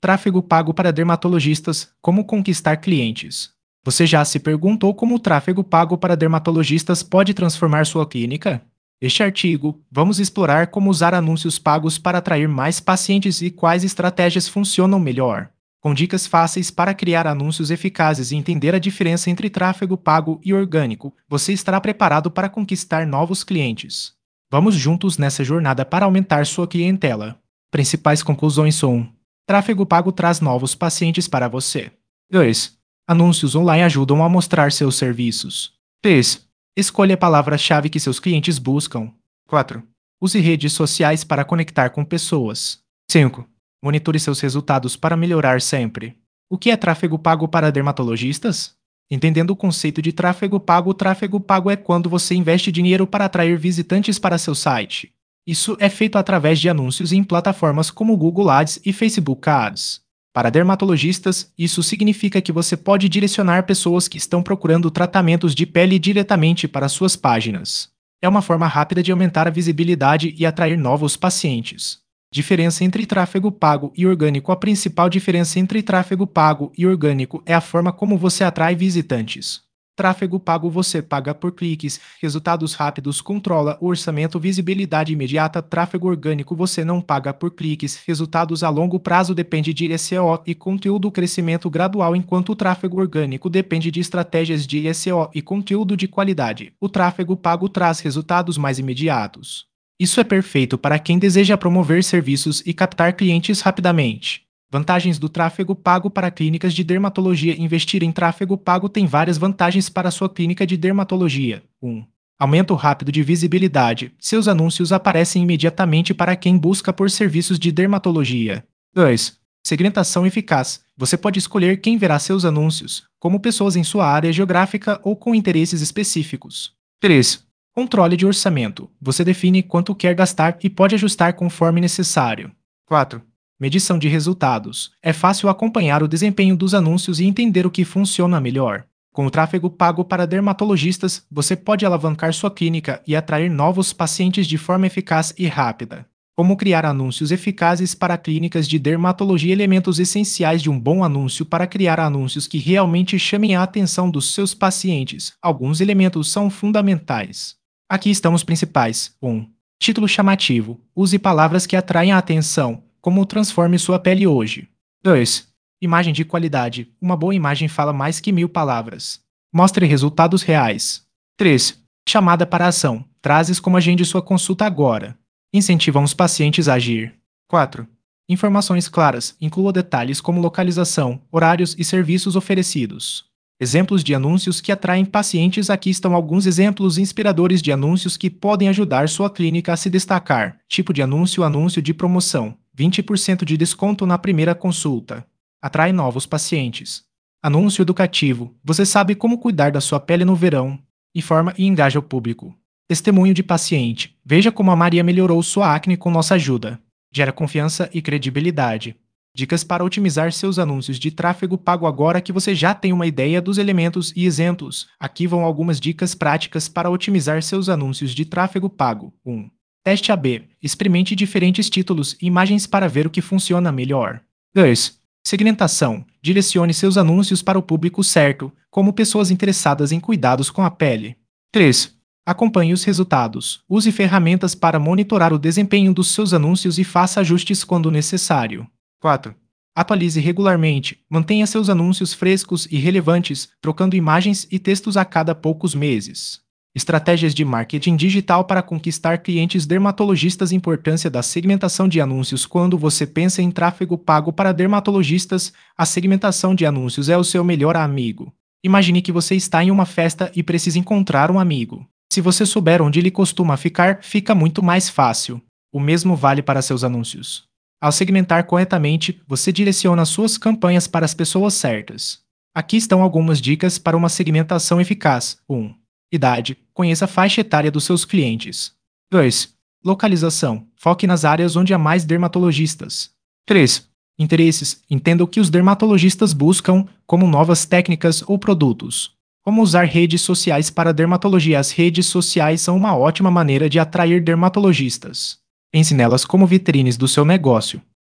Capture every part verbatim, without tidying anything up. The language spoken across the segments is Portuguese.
Tráfego pago para dermatologistas, como conquistar clientes. Você já se perguntou como o tráfego pago para dermatologistas pode transformar sua clínica? Neste artigo, vamos explorar como usar anúncios pagos para atrair mais pacientes e quais estratégias funcionam melhor. Com dicas fáceis para criar anúncios eficazes e entender a diferença entre tráfego pago e orgânico, você estará preparado para conquistar novos clientes. Vamos juntos nessa jornada para aumentar sua clientela. Principais conclusões são: tráfego pago traz novos pacientes para você. dois. Anúncios online ajudam a mostrar seus serviços. três. Escolha a palavra-chave que seus clientes buscam. quatro. Use redes sociais para conectar com pessoas. cinco. Monitore seus resultados para melhorar sempre. O que é tráfego pago para dermatologistas? Entendendo o conceito de tráfego pago, o tráfego pago é quando você investe dinheiro para atrair visitantes para seu site. Isso é feito através de anúncios em plataformas como Google Ads e Facebook Ads. Para dermatologistas, isso significa que você pode direcionar pessoas que estão procurando tratamentos de pele diretamente para suas páginas. É uma forma rápida de aumentar a visibilidade e atrair novos pacientes. Diferença entre tráfego pago e orgânico. A principal diferença entre tráfego pago e orgânico é a forma como você atrai visitantes. Tráfego pago você paga por cliques, resultados rápidos, controla o orçamento, visibilidade imediata. Tráfego orgânico você não paga por cliques, resultados a longo prazo, depende de S E O e conteúdo, crescimento gradual. Enquanto o tráfego orgânico depende de estratégias de S E O e conteúdo de qualidade, o tráfego pago traz resultados mais imediatos. Isso é perfeito para quem deseja promover serviços e captar clientes rapidamente. Vantagens do tráfego pago para clínicas de dermatologia. Investir em tráfego pago tem várias vantagens para sua clínica de dermatologia. um. Aumento rápido de visibilidade. Seus anúncios aparecem imediatamente para quem busca por serviços de dermatologia. dois. Segmentação eficaz. Você pode escolher quem verá seus anúncios, como pessoas em sua área geográfica ou com interesses específicos. três. Controle de orçamento. Você define quanto quer gastar e pode ajustar conforme necessário. quatro. Medição de resultados. É fácil acompanhar o desempenho dos anúncios e entender o que funciona melhor. Com o tráfego pago para dermatologistas, você pode alavancar sua clínica e atrair novos pacientes de forma eficaz e rápida. Como criar anúncios eficazes para clínicas de dermatologia. Elementos essenciais de um bom anúncio. Para criar anúncios que realmente chamem a atenção dos seus pacientes, alguns elementos são fundamentais. Aqui estão os principais. um. Título chamativo. Use palavras que atraem a atenção, como transforme sua pele hoje. dois. Imagem de qualidade. Uma boa imagem fala mais que mil palavras. Mostre resultados reais. três. Chamada para ação. Frases como agende sua consulta agora. Incentivam os pacientes a agir. quatro. Informações claras. Inclua detalhes como localização, horários e serviços oferecidos. Exemplos de anúncios que atraem pacientes. Aqui estão alguns exemplos inspiradores de anúncios que podem ajudar sua clínica a se destacar. Tipo de anúncio: anúncio de promoção. vinte por cento de desconto na primeira consulta. Atrai novos pacientes. Anúncio educativo. Você sabe como cuidar da sua pele no verão. Informa e engaja o público. Testemunho de paciente. Veja como a Maria melhorou sua acne com nossa ajuda. Gera confiança e credibilidade. Dicas para otimizar seus anúncios de tráfego pago. Agora que você já tem uma ideia dos elementos e exemplos, aqui vão algumas dicas práticas para otimizar seus anúncios de tráfego pago. um. Teste A B. Experimente diferentes títulos e imagens para ver o que funciona melhor. dois. Segmentação. Direcione seus anúncios para o público certo, como pessoas interessadas em cuidados com a pele. três. Acompanhe os resultados. Use ferramentas para monitorar o desempenho dos seus anúncios e faça ajustes quando necessário. quatro. Atualize regularmente. Mantenha seus anúncios frescos e relevantes, trocando imagens e textos a cada poucos meses. Estratégias de marketing digital para conquistar clientes dermatologistas. Importância da segmentação de anúncios. Quando você pensa em tráfego pago para dermatologistas, a segmentação de anúncios é o seu melhor amigo. Imagine que você está em uma festa e precisa encontrar um amigo. Se você souber onde ele costuma ficar, fica muito mais fácil. O mesmo vale para seus anúncios. Ao segmentar corretamente, você direciona suas campanhas para as pessoas certas. Aqui estão algumas dicas para uma segmentação eficaz. um. Idade. Conheça a faixa etária dos seus clientes. dois. Localização. Foque nas áreas onde há mais dermatologistas. três. Interesses. Entenda o que os dermatologistas buscam, como novas técnicas ou produtos. Como usar redes sociais para dermatologia. As redes sociais são uma ótima maneira de atrair dermatologistas. Pense nelas como vitrines do seu negócio.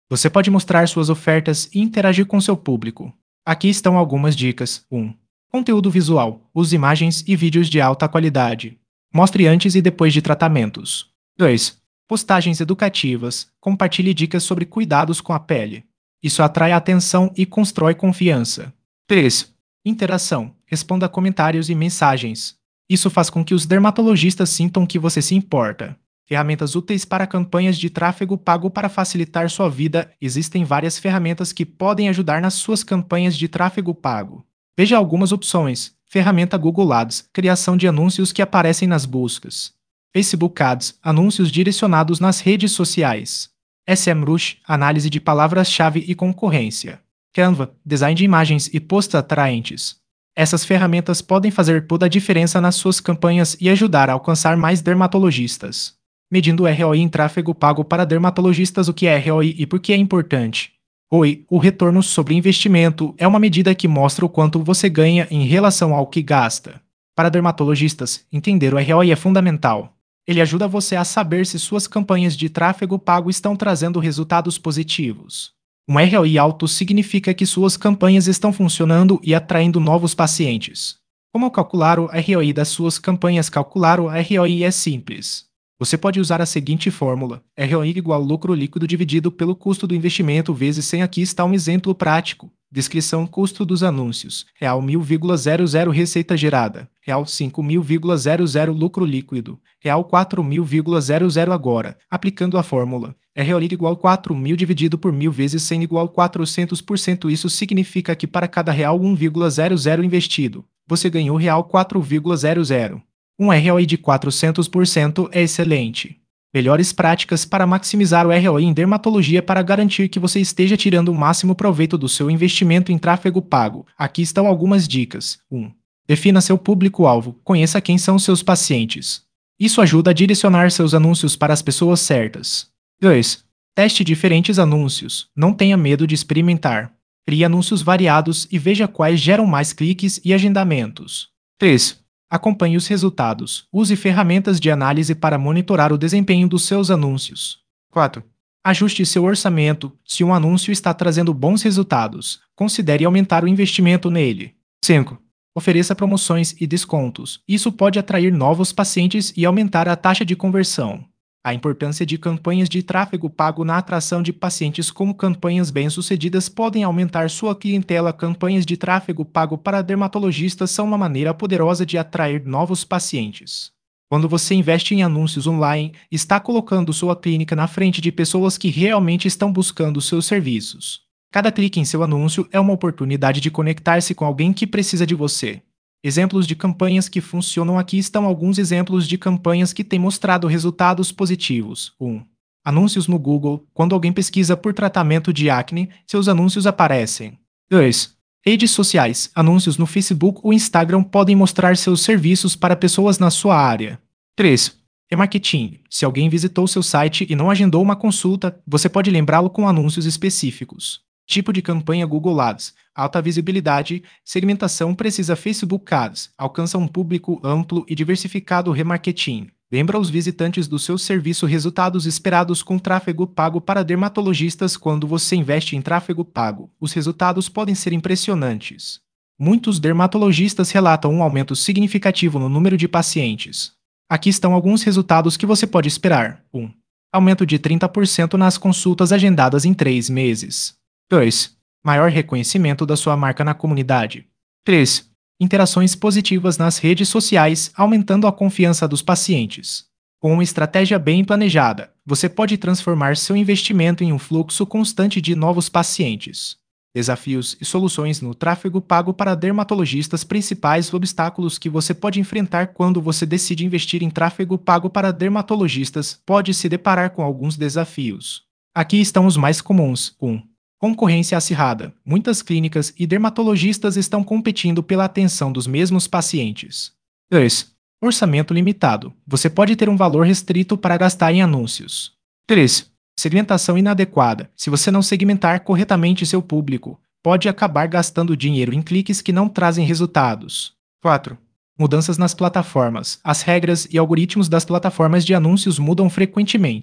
Você pode mostrar suas ofertas e interagir com seu público. Aqui estão algumas dicas. um. Conteúdo visual. Use imagens e vídeos de alta qualidade. Mostre antes e depois de tratamentos. dois. Postagens educativas. Compartilhe dicas sobre cuidados com a pele. Isso atrai atenção e constrói confiança. três. Interação. Responda a comentários e mensagens. Isso faz com que os dermatologistas sintam que você se importa. Ferramentas úteis para campanhas de tráfego pago. Para facilitar sua vida, existem várias ferramentas que podem ajudar nas suas campanhas de tráfego pago. Veja algumas opções. Ferramenta Google Ads, criação de anúncios que aparecem nas buscas. Facebook Ads, anúncios direcionados nas redes sociais. SEMrush, análise de palavras-chave e concorrência. Canva, design de imagens e posts atraentes. Essas ferramentas podem fazer toda a diferença nas suas campanhas e ajudar a alcançar mais dermatologistas. Medindo R O I em tráfego pago. Para dermatologistas, o que é R O I e por que é importante? R O I, o retorno sobre investimento, é uma medida que mostra o quanto você ganha em relação ao que gasta. Para dermatologistas, entender o R O I é fundamental. Ele ajuda você a saber se suas campanhas de tráfego pago estão trazendo resultados positivos. Um R O I alto significa que suas campanhas estão funcionando e atraindo novos pacientes. Como calcular o R O I das suas campanhas? Calcular o R O I é simples. Você pode usar a seguinte fórmula: R O I igual lucro líquido dividido pelo custo do investimento vezes cem. Aqui está um exemplo prático. Descrição: custo dos anúncios, real mil vírgula zero zero receita gerada, real cinco mil vírgula zero zero lucro líquido, real quatro mil vírgula zero zero. Agora, aplicando a fórmula, R O I igual quatro mil dividido por mil vezes cem igual quatrocentos por cento. Isso significa que para cada real um vírgula zero zero investido, você ganhou real quatro vírgula zero zero. Um R O I de quatrocentos por cento é excelente. Melhores práticas para maximizar o R O I em dermatologia. Para garantir que você esteja tirando o máximo proveito do seu investimento em tráfego pago, aqui estão algumas dicas. um. Defina seu público-alvo. Conheça quem são seus pacientes. Isso ajuda a direcionar seus anúncios para as pessoas certas. dois. Teste diferentes anúncios. Não tenha medo de experimentar. Crie anúncios variados e veja quais geram mais cliques e agendamentos. três. Acompanhe os resultados. Use ferramentas de análise para monitorar o desempenho dos seus anúncios. quatro. Ajuste seu orçamento. Se um anúncio está trazendo bons resultados, considere aumentar o investimento nele. cinco. Ofereça promoções e descontos. Isso pode atrair novos pacientes e aumentar a taxa de conversão. A importância de campanhas de tráfego pago na atração de pacientes. Como campanhas bem-sucedidas podem aumentar sua clientela. Campanhas de tráfego pago para dermatologistas são uma maneira poderosa de atrair novos pacientes. Quando você investe em anúncios online, está colocando sua clínica na frente de pessoas que realmente estão buscando seus serviços. Cada clique em seu anúncio é uma oportunidade de conectar-se com alguém que precisa de você. Exemplos de campanhas que funcionam. Aqui estão alguns exemplos de campanhas que têm mostrado resultados positivos. um. Anúncios no Google. Quando alguém pesquisa por tratamento de acne, seus anúncios aparecem. dois. Redes sociais. Anúncios no Facebook ou Instagram podem mostrar seus serviços para pessoas na sua área. três. Remarketing. Se alguém visitou seu site e não agendou uma consulta, você pode lembrá-lo com anúncios específicos. Tipo de campanha: Google Ads, alta visibilidade, segmentação precisa. Facebook Ads, alcança um público amplo e diversificado. Remarketing, lembra os visitantes do seu serviço. Resultados esperados com tráfego pago. Para dermatologistas, quando você investe em tráfego pago, os resultados podem ser impressionantes. Muitos dermatologistas relatam um aumento significativo no número de pacientes. Aqui estão alguns resultados que você pode esperar. um. Aumento de trinta por cento nas consultas agendadas em três meses. dois. Maior reconhecimento da sua marca na comunidade. três. Interações positivas nas redes sociais, aumentando a confiança dos pacientes. Com uma estratégia bem planejada, você pode transformar seu investimento em um fluxo constante de novos pacientes. Desafios e soluções no tráfego pago para dermatologistas. Principais obstáculos que você pode enfrentar quando você decide investir em tráfego pago para dermatologistas. Pode se deparar com alguns desafios. Aqui estão os mais comuns. um. Concorrência acirrada. Muitas clínicas e dermatologistas estão competindo pela atenção dos mesmos pacientes. dois. Orçamento limitado. Você pode ter um valor restrito para gastar em anúncios. três. Segmentação inadequada. Se você não segmentar corretamente seu público, pode acabar gastando dinheiro em cliques que não trazem resultados. quatro. Mudanças nas plataformas. As regras e algoritmos das plataformas de anúncios mudam frequentemente.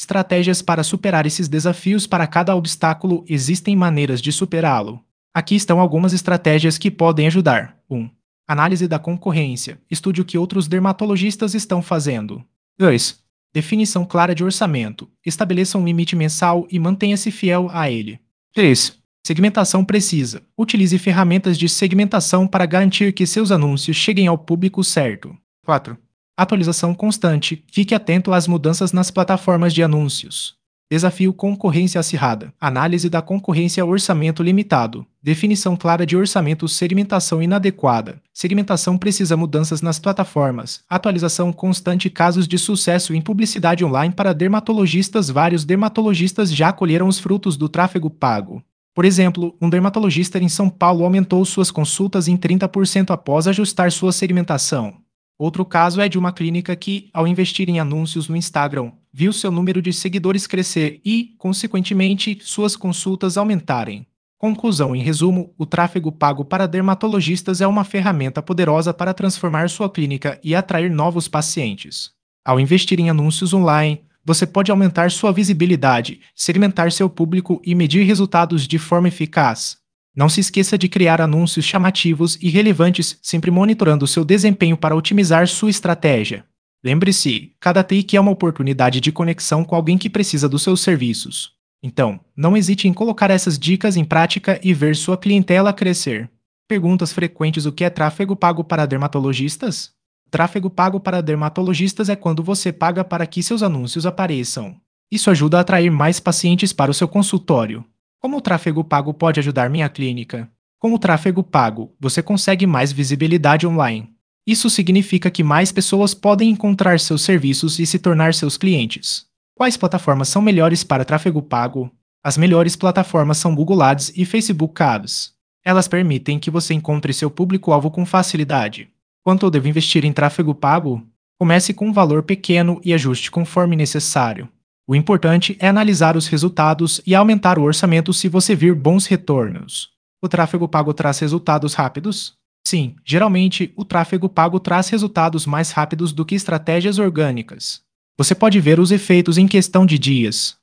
Estratégias para superar esses desafios. Para cada obstáculo, existem maneiras de superá-lo. Aqui estão algumas estratégias que podem ajudar. um. Análise da concorrência. Estude o que outros dermatologistas estão fazendo. dois. Definição clara de orçamento. Estabeleça um limite mensal e mantenha-se fiel a ele. três. Segmentação precisa. Utilize ferramentas de segmentação para garantir que seus anúncios cheguem ao público certo. quatro. Atualização constante. Fique atento às mudanças nas plataformas de anúncios. Desafio concorrência acirrada. Análise da concorrência. Orçamento limitado. Definição clara de orçamento. Segmentação inadequada. Segmentação precisa mudanças nas plataformas. Atualização constante. Casos de sucesso em publicidade online para dermatologistas. Vários dermatologistas já colheram os frutos do tráfego pago. Por exemplo, um dermatologista em São Paulo aumentou suas consultas em trinta por cento após ajustar sua segmentação. Outro caso é de uma clínica que, ao investir em anúncios no Instagram, viu seu número de seguidores crescer e, consequentemente, suas consultas aumentarem. Conclusão: em resumo, o tráfego pago para dermatologistas é uma ferramenta poderosa para transformar sua clínica e atrair novos pacientes. Ao investir em anúncios online, você pode aumentar sua visibilidade, segmentar seu público e medir resultados de forma eficaz. Não se esqueça de criar anúncios chamativos e relevantes, sempre monitorando seu desempenho para otimizar sua estratégia. Lembre-se, cada take é uma oportunidade de conexão com alguém que precisa dos seus serviços. Então, não hesite em colocar essas dicas em prática e ver sua clientela crescer. Perguntas frequentes: o que é tráfego pago para dermatologistas? Tráfego pago para dermatologistas é quando você paga para que seus anúncios apareçam. Isso ajuda a atrair mais pacientes para o seu consultório. Como o tráfego pago pode ajudar minha clínica? Com o tráfego pago, você consegue mais visibilidade online. Isso significa que mais pessoas podem encontrar seus serviços e se tornar seus clientes. Quais plataformas são melhores para tráfego pago? As melhores plataformas são Google Ads e Facebook Ads. Elas permitem que você encontre seu público-alvo com facilidade. Quanto eu devo investir em tráfego pago? Comece com um valor pequeno e ajuste conforme necessário. O importante é analisar os resultados e aumentar o orçamento se você vir bons retornos. O tráfego pago traz resultados rápidos? Sim, geralmente o tráfego pago traz resultados mais rápidos do que estratégias orgânicas. Você pode ver os efeitos em questão de dias.